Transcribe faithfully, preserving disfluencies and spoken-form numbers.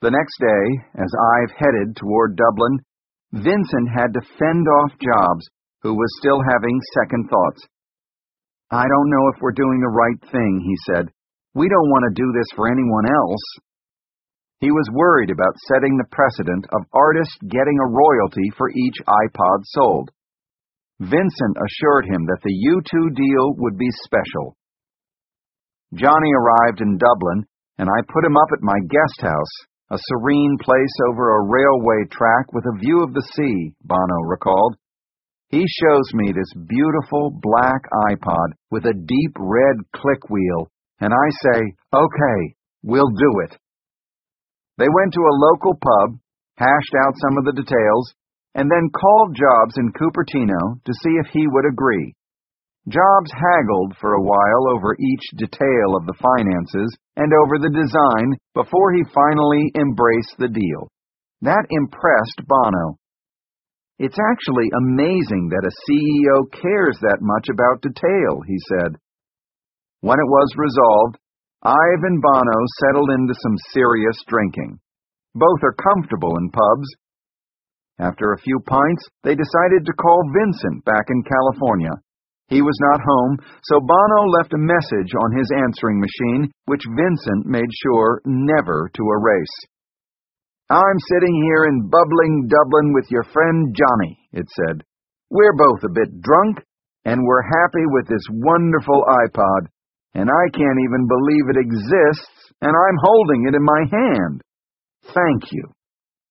The next day, as Ive headed toward Dublin, Vincent had to fend off Jobs, who was still having second thoughts. "I don't know if we're doing the right thing," he said. "We don't want to do this for anyone else." He was worried about setting the precedent of artists getting a royalty for each iPod sold. Vincent assured him that the U two deal would be special. Johnny arrived in Dublin, and I put him up at my guest house, a serene place over a railway track with a view of the sea, Bono recalled. He shows me this beautiful black iPod with a deep red click wheel, and I say, "Okay, we'll do it." They went to a local pub, hashed out some of the details, and then called Jobs in Cupertino to see if he would agree. Jobs haggled for a while over each detail of the finances and over the design before he finally embraced the deal. That impressed Bono. "It's actually amazing that a C E O cares that much about detail," he said. When it was resolved, Ive and Bono settled into some serious drinking. Both are comfortable in pubs. After a few pints, they decided to call Vincent back in California. He was not home, so Bono left a message on his answering machine, which Vincent made sure never to erase. "I'm sitting here in bubbling Dublin with your friend Johnny," it said. "We're both a bit drunk, and we're happy with this wonderful iPod, and I can't even believe it exists, and I'm holding it in my hand. Thank you."